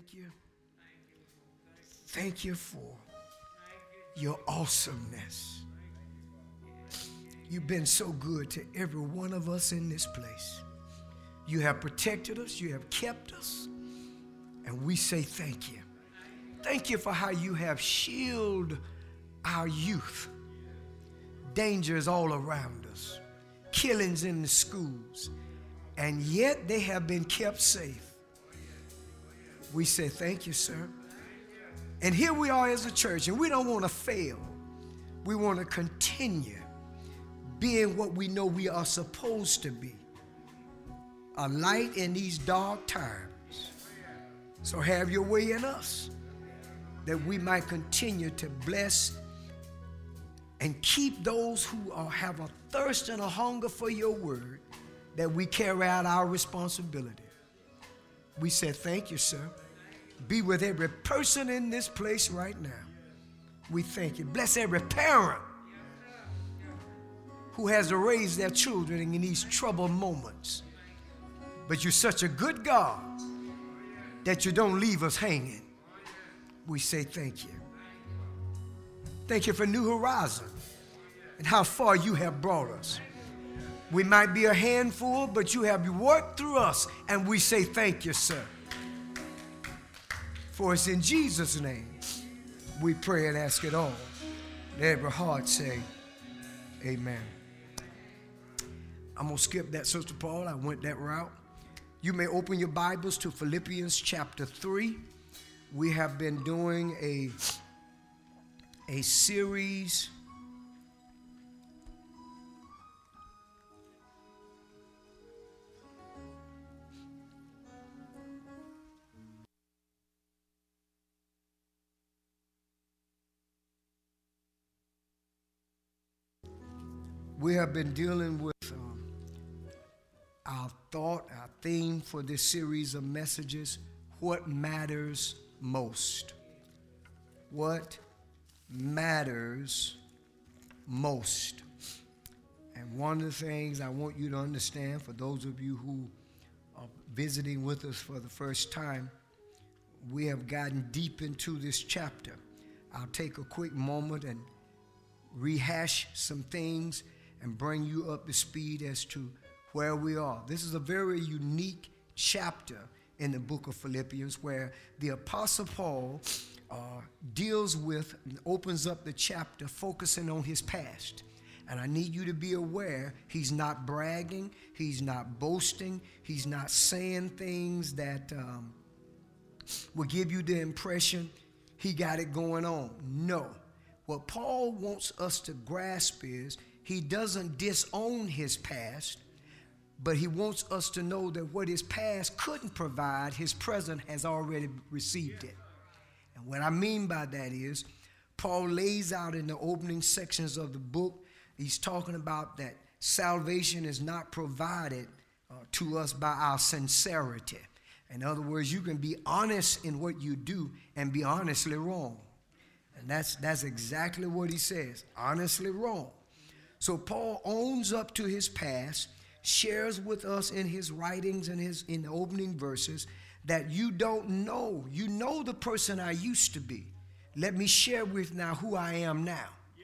thank you. Thank you for your awesomeness. You've been so good to every one of us in this place. You have protected us. You have kept us. And we say thank you. Thank you for how you have shielded our youth. Danger is all around us. Killings in the schools. And yet they have been kept safe. We say thank you, sir. And here we are as a church, and we don't want to fail. We want to continue being what we know we are supposed to be. A light in these dark times. So have your way in us, that we might continue to bless and keep those who have a thirst and a hunger for your word, that we carry out our responsibility. We say thank you, sir. Be with every person in this place right now. We thank you. Bless every parent who has to raise their children in these troubled moments. But you're such a good God that you don't leave us hanging. We say thank you. Thank you for New Horizon and how far you have brought us. We might be a handful, but you have worked through us, and we say thank you, sir. For it's in Jesus' name we pray and ask it all. Let every heart say, amen. I'm going to skip that, Sister Paul. I went that route. You may open your Bibles to Philippians chapter 3. We have been doing a series we have been dealing with our theme for this series of messages, what matters most. What matters most. And one of the things I want you to understand, for those of you who are visiting with us for the first time, we have gotten deep into this chapter. I'll take a quick moment and rehash some things and bring you up to speed as to where we are. This is a very unique chapter in the book of Philippians, where the Apostle Paul deals with and opens up the chapter focusing on his past. And I need you to be aware, he's not bragging, he's not boasting, he's not saying things that will give you the impression he got it going on. No. What Paul wants us to grasp is he doesn't disown his past, but he wants us to know that what his past couldn't provide, his present has already received it. And what I mean by that is, Paul lays out in the opening sections of the book, he's talking about that salvation is not provided to us by our sincerity. In other words, you can be honest in what you do and be honestly wrong. And that's exactly what he says, honestly wrong. So Paul owns up to his past, shares with us in his writings and in the opening verses that you don't know. You know the person I used to be. Let me share with now who I am now.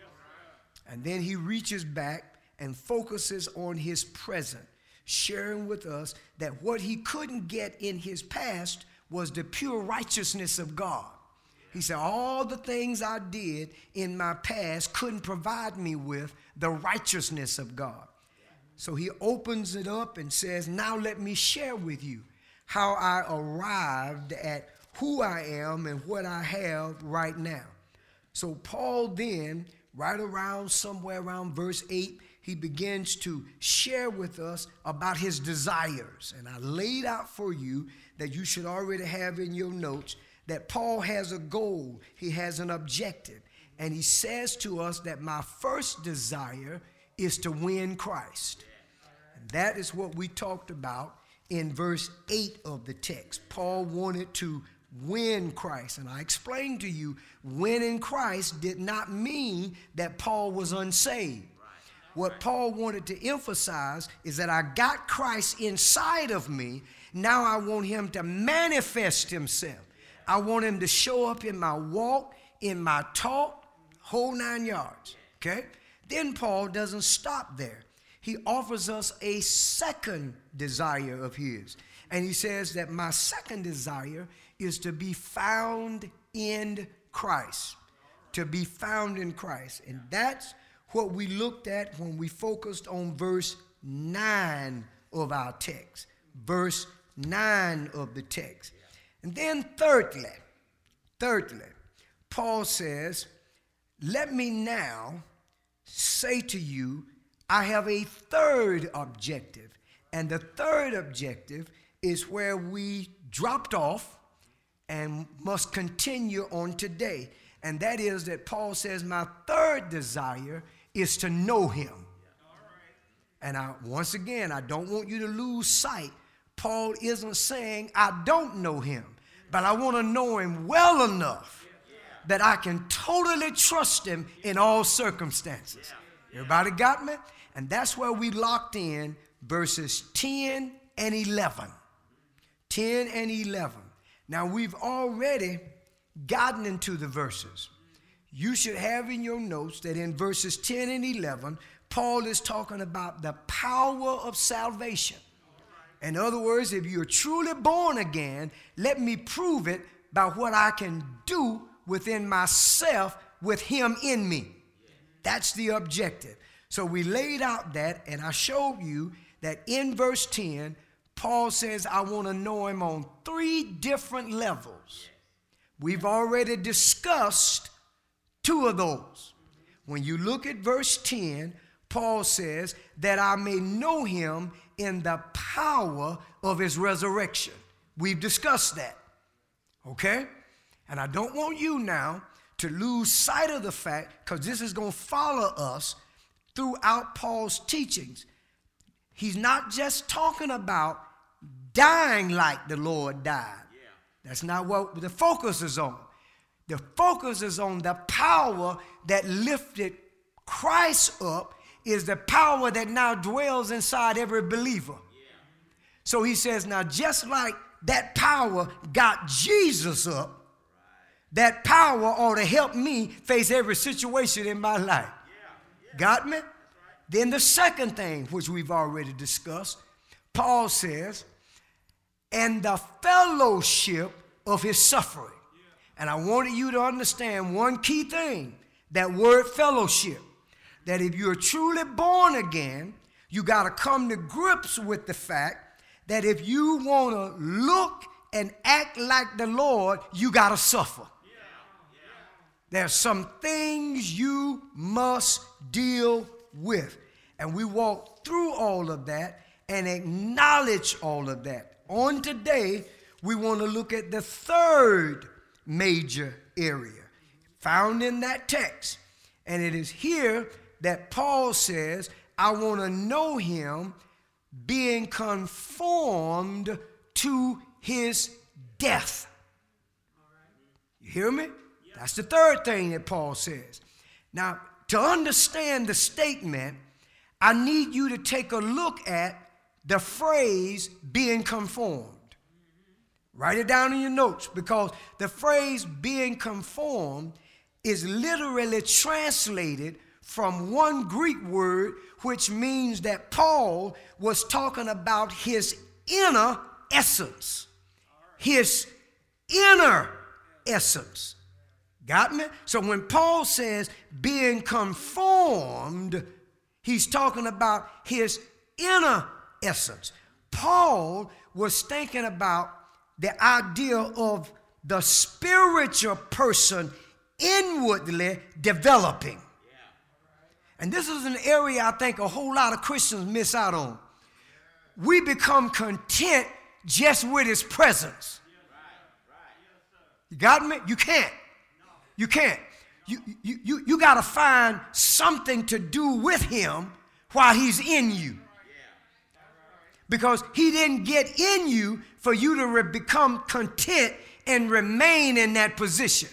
And then he reaches back and focuses on his present, sharing with us that what he couldn't get in his past was the pure righteousness of God. He said, all the things I did in my past couldn't provide me with the righteousness of God. So he opens it up and says, now let me share with you how I arrived at who I am and what I have right now. So Paul then, right around somewhere around verse 8, he begins to share with us about his desires. And I laid out for you that you should already have in your notes that Paul has a goal. He has an objective. And he says to us that my first desire is to win Christ. And that is what we talked about in verse 8 of the text. Paul wanted to win Christ. And I explained to you, winning Christ did not mean that Paul was unsaved. What Paul wanted to emphasize is that I got Christ inside of me. Now I want him to manifest himself. I want him to show up in my walk, in my talk, whole 9 yards. Okay? Then Paul doesn't stop there. He offers us a second desire of his. And he says that my second desire is to be found in Christ. To be found in Christ. And that's what we looked at when we focused on verse 9 of our text. Verse 9 of the text. And then thirdly, Paul says, let me now say to you, I have a third objective. And the third objective is where we dropped off and must continue on today. And that is that Paul says, my third desire is to know him. And once again, I don't want you to lose sight. Paul isn't saying I don't know him, but I want to know him well enough that I can totally trust him in all circumstances. Everybody got me? And that's where we locked in verses 10 and 11. 10 and 11. Now, we've already gotten into the verses. You should have in your notes that in verses 10 and 11, Paul is talking about the power of salvation. In other words, if you're truly born again, let me prove it by what I can do within myself with him in me. That's the objective. So we laid out that, and I showed you that in verse 10, Paul says, I want to know him on 3 different levels. We've already discussed 2 of those. When you look at verse 10, Paul says that I may know him in the power of his resurrection. We've discussed that. Okay? And I don't want you now to lose sight of the fact, because this is going to follow us throughout Paul's teachings. He's not just talking about dying like the Lord died. That's not what the focus is on. The focus is on the power that lifted Christ up, is the power that now dwells inside every believer. So he says, now just like that power got Jesus up, that power ought to help me face every situation in my life. Got me? Then the second thing, which we've already discussed, Paul says, and the fellowship of his suffering. And I wanted you to understand one key thing, that word fellowship. That if you're truly born again, you got to come to grips with the fact that if you want to look and act like the Lord, you got to suffer. There's some things you must deal with. And we walk through all of that and acknowledge all of that. On today, we want to look at the third major area found in that text. And it is here that Paul says, I want to know him being conformed to his death. You hear me? That's the third thing that Paul says. Now, to understand the statement, I need you to take a look at the phrase being conformed. Write it down in your notes, because the phrase being conformed is literally translated from one Greek word, which means that Paul was talking about his inner essence. His inner essence. Got me? So when Paul says being conformed, he's talking about his inner essence. Paul was thinking about the idea of the spiritual person inwardly developing. And this is an area I think a whole lot of Christians miss out on. We become content just with his presence. You got me? You can't. You can't. You got to find something to do with him while he's in you. Because he didn't get in you for you to become content and remain in that position.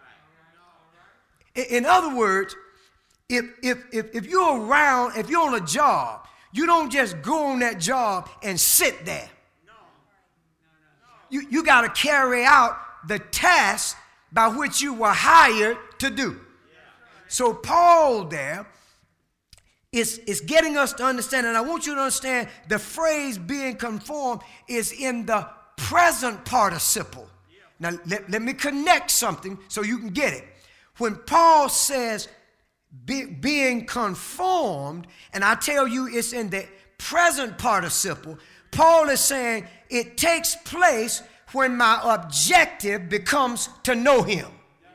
In other words, if you're around, if you're on a job, you don't just go on that job and sit there. You got to carry out the task by which you were hired to do. So Paul there is getting us to understand, and I want you to understand the phrase being conformed is in the present participle. Now, let me connect something so you can get it. When Paul says being conformed, and I tell you it's in the present participle, Paul is saying it takes place when my objective becomes to know him.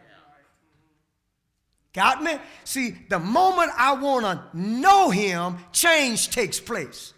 Got me? See, the moment I want to know him, change takes place.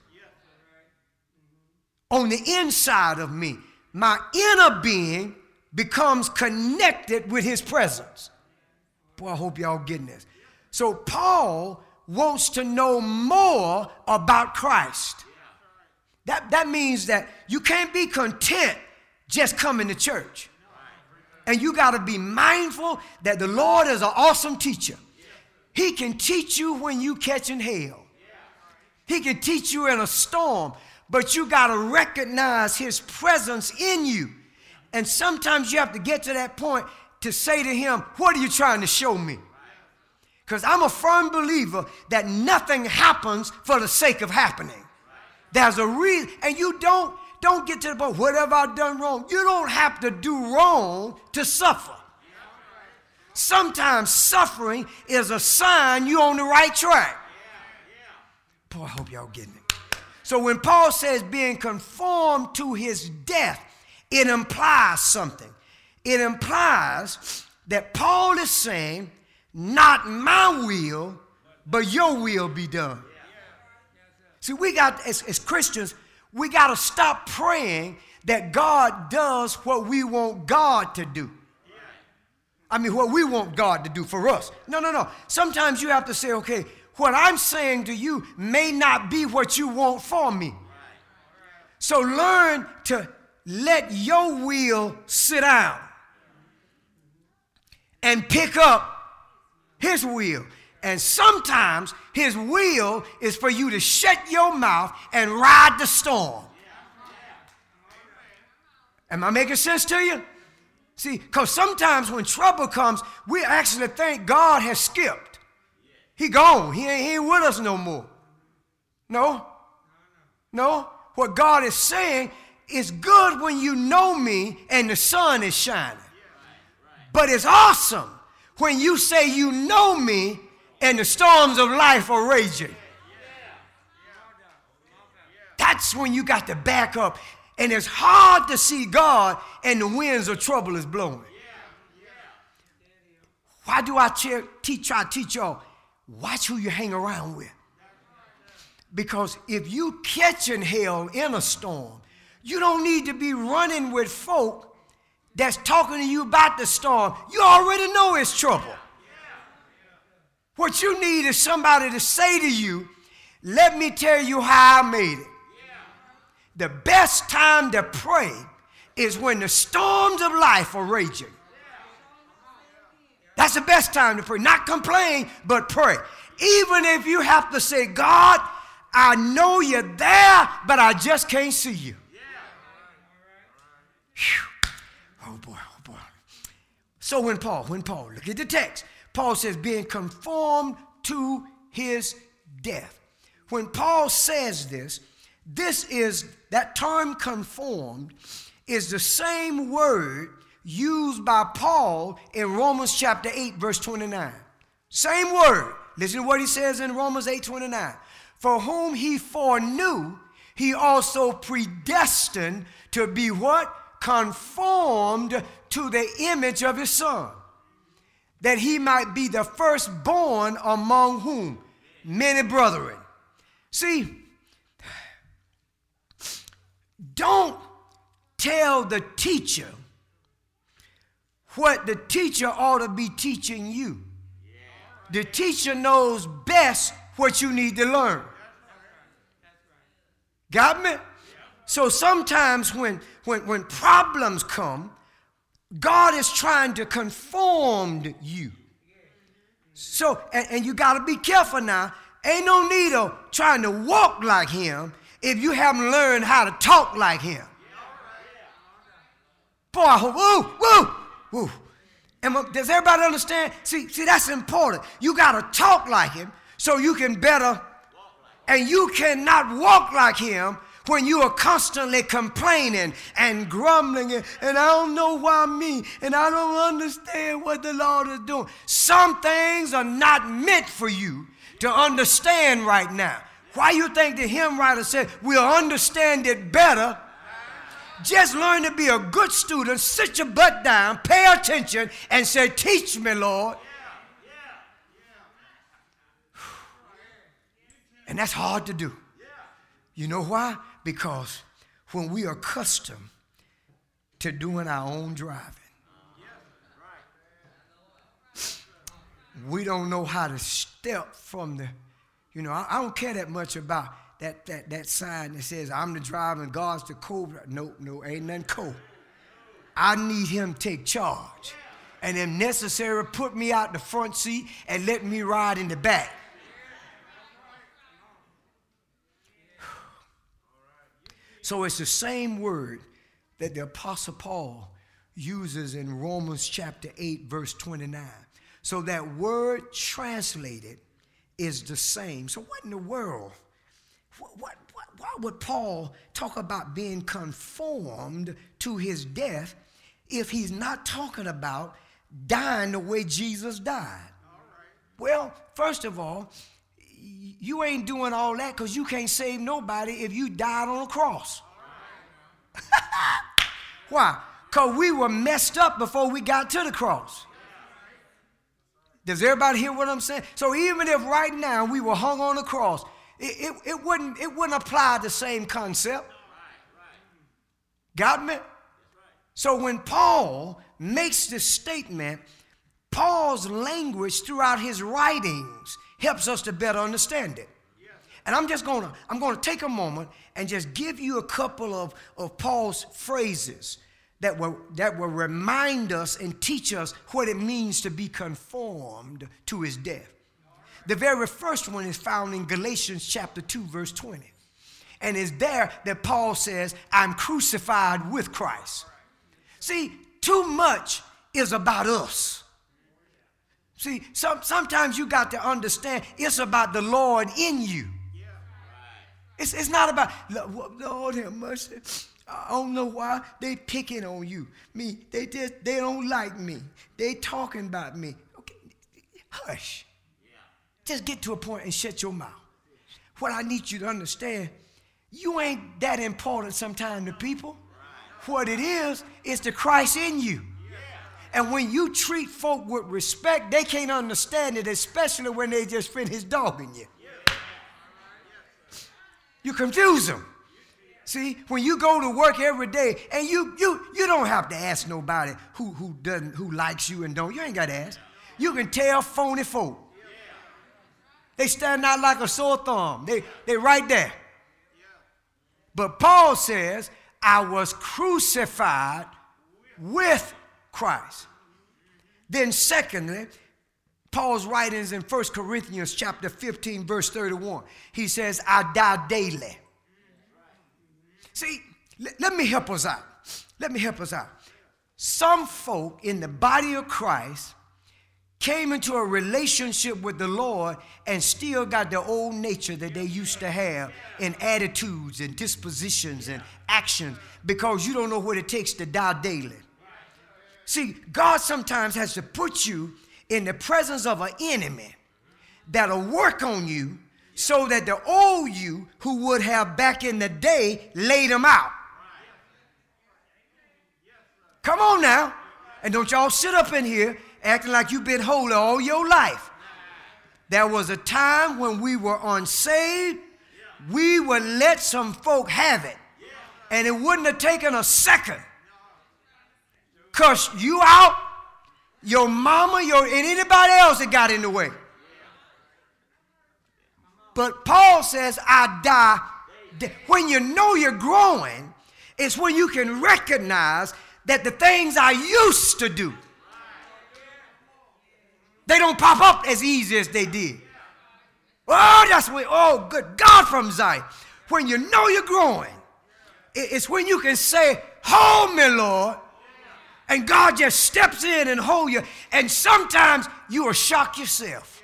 On the inside of me, my inner being becomes connected with his presence. Boy, I hope y'all getting this. So Paul wants to know more about Christ. That means that you can't be content just coming to church. And you got to be mindful that the Lord is an awesome teacher. He can teach you when you catching hell. He can teach you in a storm, but you got to recognize his presence in you. And sometimes you have to get to that point to say to him, what are you trying to show me? Because I'm a firm believer that nothing happens for the sake of happening. There's a reason, and you don't get to the point, what have I done wrong? You don't have to do wrong to suffer. Sometimes suffering is a sign you're on the right track. Boy, I hope y'all getting it. So when Paul says being conformed to his death, it implies something. It implies that Paul is saying, not my will, but your will be done. See, we got, as Christians, we got to stop praying that God does what we want God to do. I mean, what we want God to do for us. No. Sometimes you have to say, okay, what I'm saying to you may not be what you want for me. So learn to let your will sit down and pick up his will. And sometimes his will is for you to shut your mouth and ride the storm. Am I making sense to you? See, because sometimes when trouble comes, we actually think God has skipped. He gone. He ain't with us no more. No. What God is saying is good when you know me and the sun is shining. But it's awesome when you say you know me and the storms of life are raging. That's when you got to back up. And it's hard to see God and the winds of trouble is blowing. Why do I try to teach y'all? Watch who you hang around with. Because if you catching hell in a storm, you don't need to be running with folk that's talking to you about the storm. You already know it's trouble. What you need is somebody to say to you, let me tell you how I made it. The best time to pray is when the storms of life are raging. That's the best time to pray. Not complain, but pray. Even if you have to say, God, I know you're there, but I just can't see you. Whew. Oh boy. So when Paul, look at the text. Paul says, being conformed to his death. When Paul says this is, that term conformed is the same word used by Paul in Romans chapter 8, verse 29. Same word. Listen to what he says in Romans 8:29. For whom he foreknew, he also predestined to be what? Conformed to the image of his son, that he might be the firstborn among whom? Many brethren. See, don't tell the teacher what the teacher ought to be teaching you. The teacher knows best what you need to learn. Got me? So sometimes when problems come, God is trying to conform you. So, and you got to be careful now. Ain't no need of trying to walk like him if you haven't learned how to talk like him. Boy, I hope, woo, woo, woo. Does everybody understand? See, that's important. You got to talk like him so you can better, and you cannot walk like him when you are constantly complaining and grumbling and I don't know why me and I don't understand what the Lord is doing. Some things are not meant for you to understand right now. Why you think the hymn writer said we'll understand it better? Just learn to be a good student, sit your butt down, pay attention, and say, teach me, Lord. And that's hard to do. You know why? Because when we are accustomed to doing our own driving, we don't know how to step from the, I don't care that much about that sign that says, I'm the driver and God's the co-driver. No, ain't nothing co. I need him to take charge. And if necessary, put me out the front seat and let me ride in the back. So it's the same word that the Apostle Paul uses in Romans chapter 8, verse 29. So that word translated is the same. So what in the world? Why would Paul talk about being conformed to his death if he's not talking about dying the way Jesus died? Well, first of all, you ain't doing all that because you can't save nobody if you died on a cross. Why? Because we were messed up before we got to the cross. Does everybody hear what I'm saying? So even if right now we were hung on the cross, it wouldn't apply the same concept. Got me? So when Paul makes this statement, Paul's language throughout his writings helps us to better understand it. And I'm going to take a moment and just give you a couple of Paul's phrases that will remind us and teach us what it means to be conformed to his death. The very first one is found in Galatians chapter 2, verse 20. And it's there that Paul says, I'm crucified with Christ. See, too much is about us. See, sometimes you got to understand it's about the Lord in you. It's not about, Lord have mercy. I don't know why they picking on you. They don't like me. They talking about me. Okay, hush. Just get to a point and shut your mouth. What I need you to understand, you ain't that important sometimes to people. What it is the Christ in you. And when you treat folk with respect, they can't understand it, especially when they just finished dogging you. You confuse them. See, when you go to work every day, and you don't have to ask nobody who likes you and don't. You ain't got to ask. You can tell phony folk. They stand out like a sore thumb. They right there. But Paul says, I was crucified with Christ. Then secondly, Paul's writings in 1 Corinthians chapter 15, verse 31. He says, I die daily. See, let me help us out. Let me help us out. Some folk in the body of Christ came into a relationship with the Lord and still got the old nature that they used to have in attitudes and dispositions and actions because you don't know what it takes to die daily. See, God sometimes has to put you in the presence of an enemy that'll work on you so that the old you who would have back in the day laid them out. Come on now. And don't y'all sit up in here acting like you've been holy all your life. There was a time when we were unsaved. We would let some folk have it. And it wouldn't have taken a second. Cuss you out, your mama, and anybody else that got in the way. But Paul says, I die. When you know you're growing, it's when you can recognize that the things I used to do, they don't pop up as easy as they did. Oh, that's when, oh, good God from Zion. When you know you're growing, it's when you can say, hold me, Lord, And God just steps in and hold you. And sometimes you will shock yourself.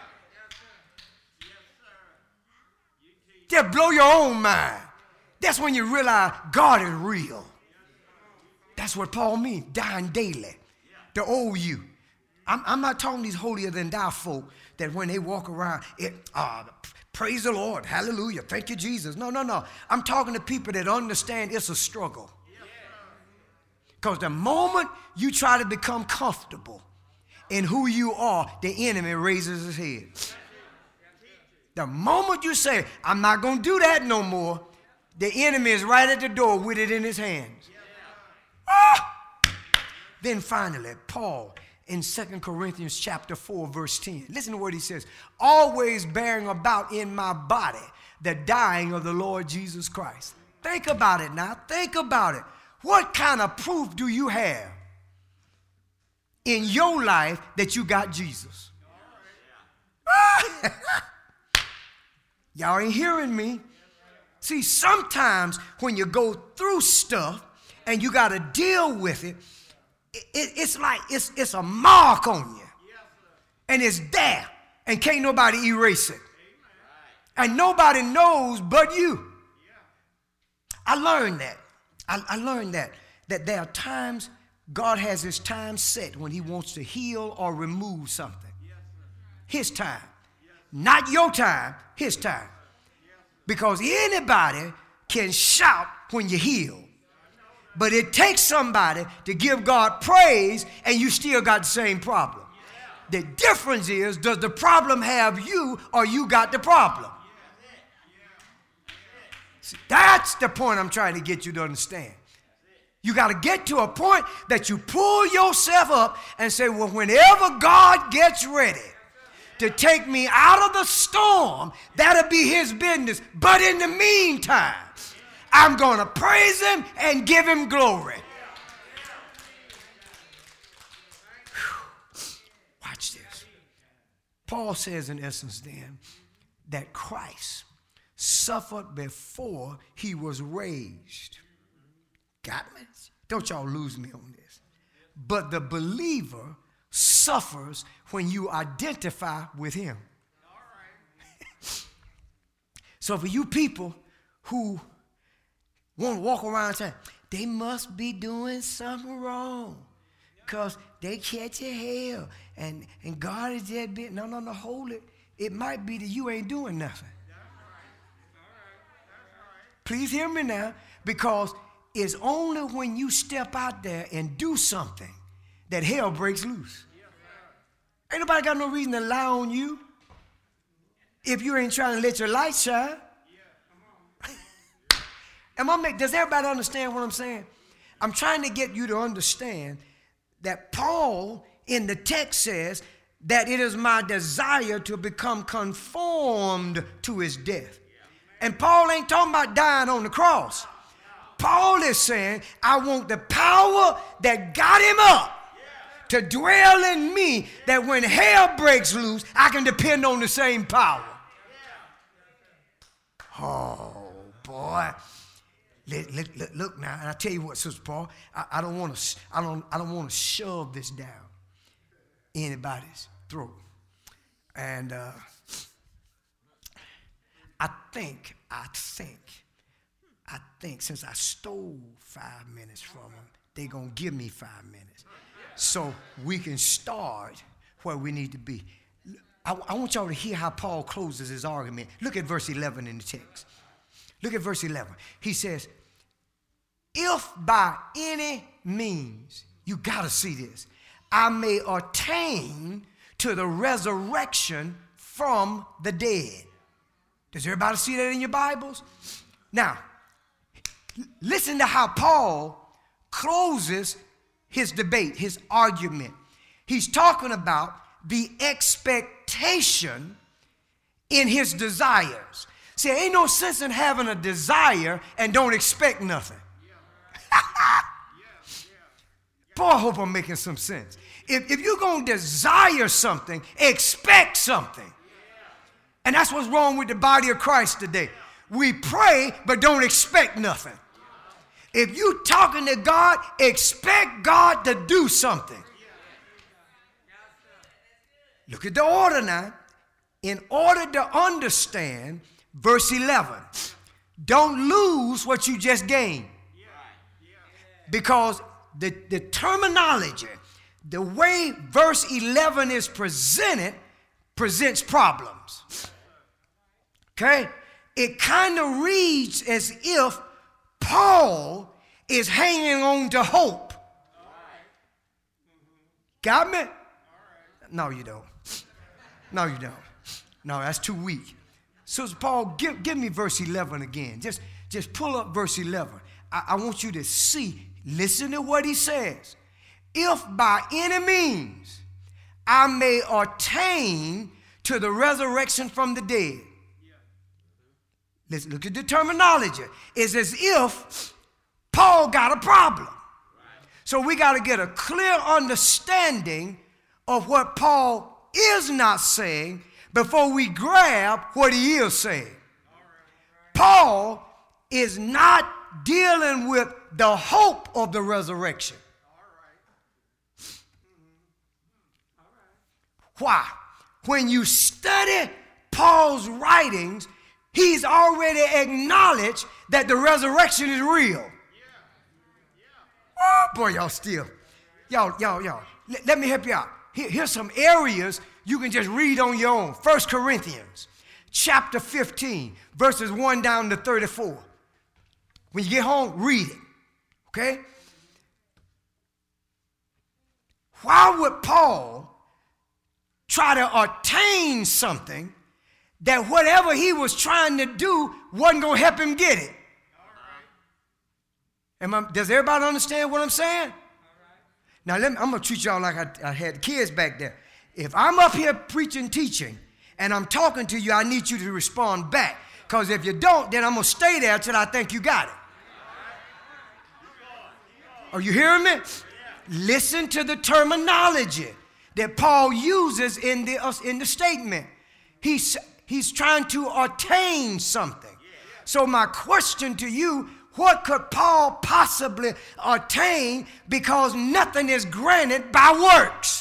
Just blow your own mind. That's when you realize God is real. That's what Paul means, dying daily. The old you. I'm not talking these holier than thou folk that when they walk around, praise the Lord, hallelujah, thank you, Jesus. No. I'm talking to people that understand it's a struggle. Because the moment you try to become comfortable in who you are, the enemy raises his head. The moment you say, I'm not going to do that no more, the enemy is right at the door with it in his hands. Then finally, Paul in 2 Corinthians chapter 4, verse 10. Listen to what he says. Always bearing about in my body the dying of the Lord Jesus Christ. Think about it now. Think about it. What kind of proof do you have in your life that you got Jesus? Y'all ain't hearing me. See, sometimes when you go through stuff and you got to deal with it, it's like it's a mark on you. And it's there. And can't nobody erase it. And nobody knows but you. I learned that. I learned that there are times God has his time set when he wants to heal or remove something. His time. Not your time, his time. Because anybody can shout when you heal. But it takes somebody to give God praise and you still got the same problem. The difference is, does the problem have you or you got the problem? See, that's the point I'm trying to get you to understand. You got to get to a point that you pull yourself up and say, well, whenever God gets ready to take me out of the storm, that'll be his business. But in the meantime, I'm going to praise him and give him glory. Whew. Watch this. Paul says in essence then that Christ suffered before he was raised. Got me? Don't y'all lose me on this. But the believer suffers when you identify with him. So for you people who want to walk around saying, they must be doing something wrong because they catch a hell and God is dead bit. No, hold it. It might be that you ain't doing nothing. Please hear me now, because it's only when you step out there and do something that hell breaks loose. Ain't nobody got no reason to lie on you if you ain't trying to let your light shine. Does everybody understand what I'm saying? I'm trying to get you to understand that Paul in the text says that it is my desire to become conformed to his death. And Paul ain't talking about dying on the cross. Paul is saying, I want the power that got him up to dwell in me, that when hell breaks loose, I can depend on the same power. Oh, boy. Look now, and I tell you what, Sister Paul, I don't want to shove this down anybody's throat. And I think since I stole 5 minutes from them, they're going to give me 5 minutes. So we can start where we need to be. I want y'all to hear how Paul closes his argument. Look at verse 11 in the text. Look at verse 11. He says, if by any means, you got to see this, I may attain to the resurrection from the dead. Does everybody see that in your Bibles? Now, listen to how Paul closes his debate, his argument. He's talking about the expectation in his desires. See, ain't no sense in having a desire and don't expect nothing. Boy, I hope I'm making some sense. If you're going to desire something, expect something. And that's what's wrong with the body of Christ today. We pray, but don't expect nothing. If you're talking to God, expect God to do something. Look at the order now. In order to understand verse 11, don't lose what you just gained. Because the terminology, the way verse 11 is presented, presents problems. Okay? It kind of reads as if Paul is hanging on to hope. Got me? No, you don't. No, you don't. No, that's too weak. So Paul, give me verse 11 again. Just pull up verse 11. I want you to see, listen to what he says. If by any means I may attain to the resurrection from the dead. Let's look at the terminology. It's as if Paul got a problem. So we got to get a clear understanding of what Paul is not saying before we grab what he is saying. Paul is not dealing with the hope of the resurrection. Why? When you study Paul's writings, he's already acknowledged that the resurrection is real. Oh, boy, y'all still. Y'all. Let me help you out. Here's some areas you can just read on your own. 1 Corinthians chapter 15, verses 1 down to 34. When you get home, read it. Okay? Why would Paul try to attain something that whatever he was trying to do wasn't going to help him get it? Does everybody understand what I'm saying? Now, I'm going to treat y'all like I had kids back there. If I'm up here preaching, teaching, and I'm talking to you, I need you to respond back. Because if you don't, then I'm going to stay there till I think you got it. Are you hearing me? Listen to the terminology that Paul uses in the statement. He's trying to attain something. So my question to you, what could Paul possibly attain, because nothing is granted by works?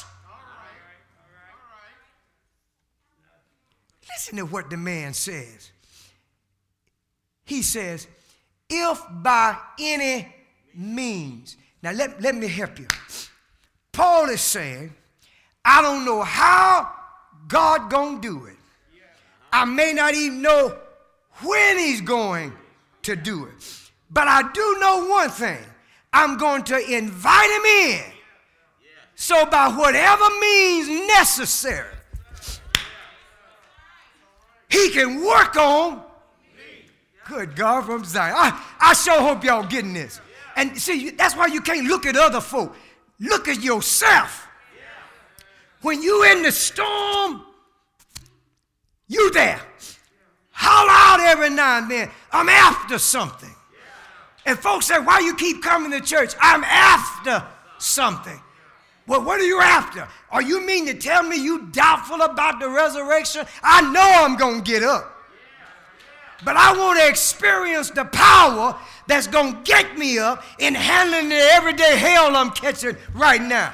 Listen to what the man says. He says, if by any means. Now let me help you. Paul is saying, I don't know how God gonna do it. I may not even know when he's going to do it. But I do know one thing. I'm going to invite him in. So by whatever means necessary, he can work on. Good God from Zion. I sure hope y'all getting this. And see, that's why you can't look at other folk. Look at yourself. When you in the storm, you there. Holler out every now and then. I'm after something. And folks say, why you keep coming to church? I'm after something. Well, what are you after? Are you mean to tell me you doubtful about the resurrection? I know I'm going to get up. But I want to experience the power that's going to get me up in handling the everyday hell I'm catching right now.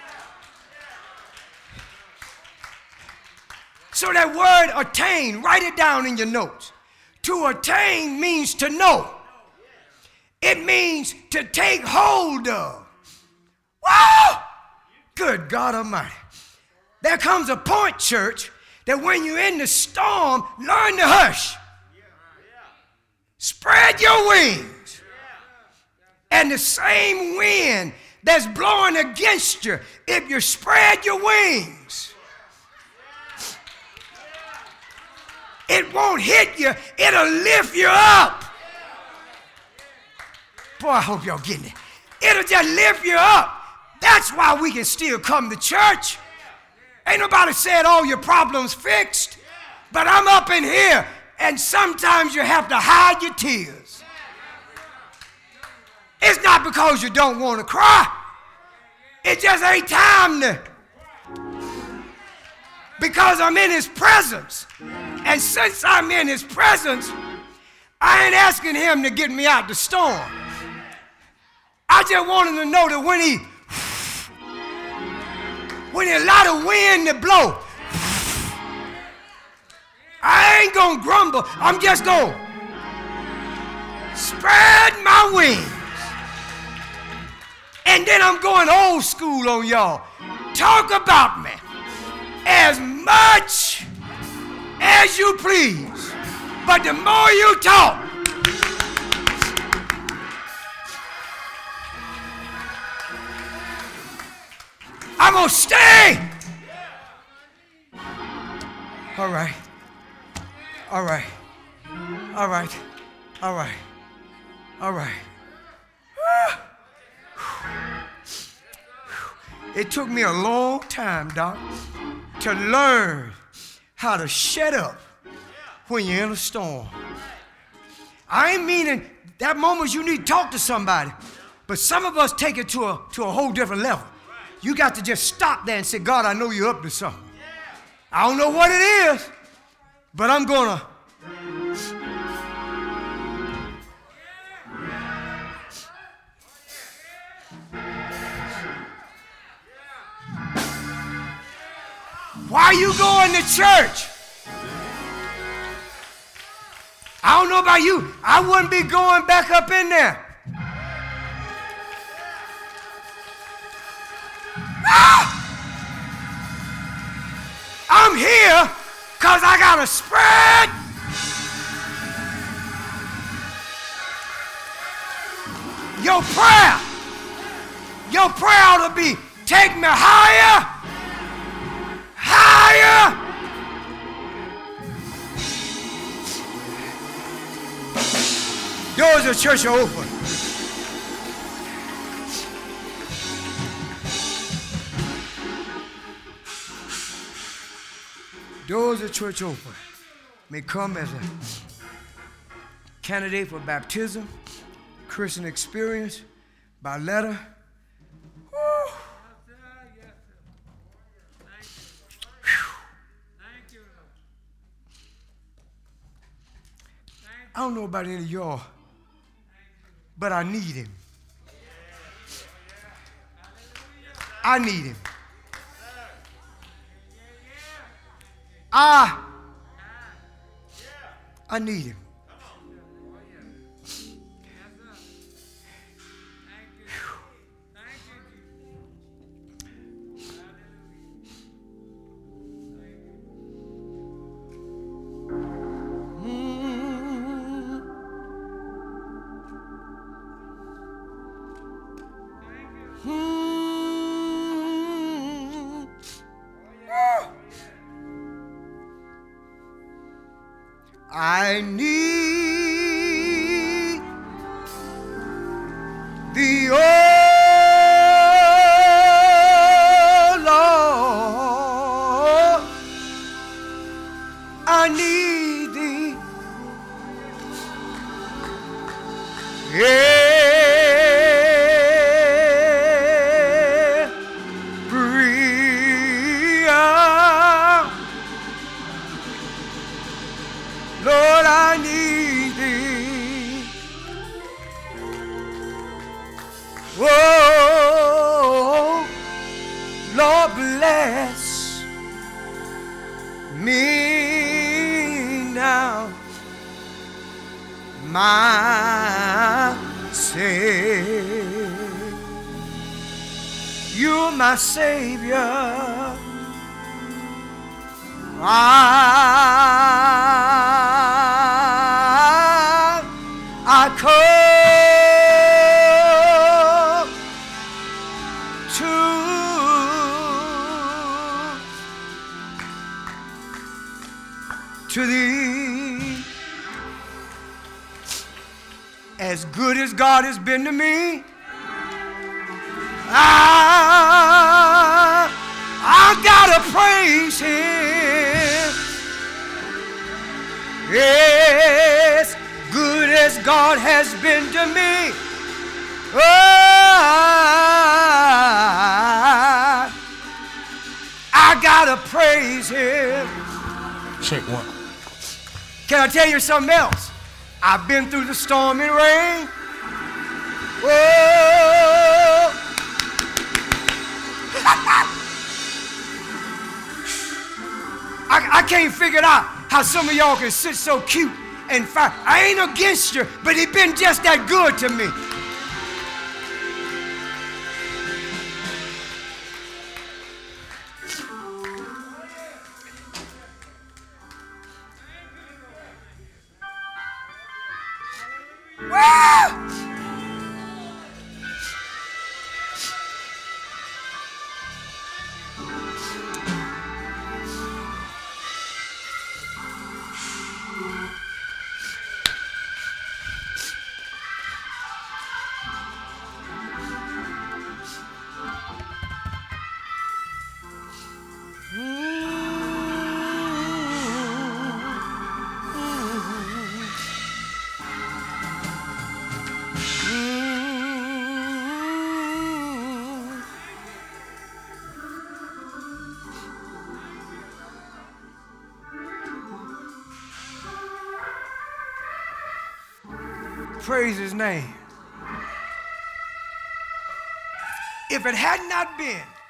So that word attain, write it down in your notes. To attain means to know. It means to take hold of. Wow! Good God Almighty. There comes a point, church, that when you're in the storm, learn to hush. Spread your wings. And the same wind that's blowing against you, if you spread your wings, it won't hit you, it'll lift you up. Boy, I hope y'all getting it. It'll just lift you up. That's why we can still come to church. Ain't nobody said all your problems fixed. But I'm up in here, and sometimes you have to hide your tears. It's not because you don't want to cry. It just ain't time to. Because I'm in his presence. And since I'm in his presence, I ain't asking him to get me out the storm. I just want him to know that when he allow the wind to blow, I ain't gonna grumble. I'm just gonna spread my wings. And then I'm going old school on y'all. Talk about me as much as you please. But the more you talk, I'm gonna stay. All right. All right. All right. All right. All right. It took me a long time, Doc, to learn how to shut up when you're in a storm. I ain't meaning that moment you need to talk to somebody, but some of us take it to a whole different level. You got to just stop there and say, God, I know you're up to something. I don't know what it is, but I'm gonna. Why are you going to church? I don't know about you. I wouldn't be going back up in there. Ah! I'm here because I got to spread your prayer. Your prayer ought to be, take me higher. Higher! Doors of church are open. Doors of church open. May come as a candidate for baptism, Christian experience, by letter. Woo. I don't know about any of y'all, but I need him. I need him. I need him. I need thee, oh Lord, I need thee every hour. Lord, I need thee. Oh, Lord, bless me now, my Savior. You're my Savior. I come to thee. As good as God has been to me, I gotta praise him. As good as God has been to me, I gotta praise him. Check one. Can I tell you something else? I've been through the storm and rain. Whoa. I can't figure it out how some of y'all can sit so cute and fine. I ain't against you, but he been just that good to me. Praise his name. If it had not been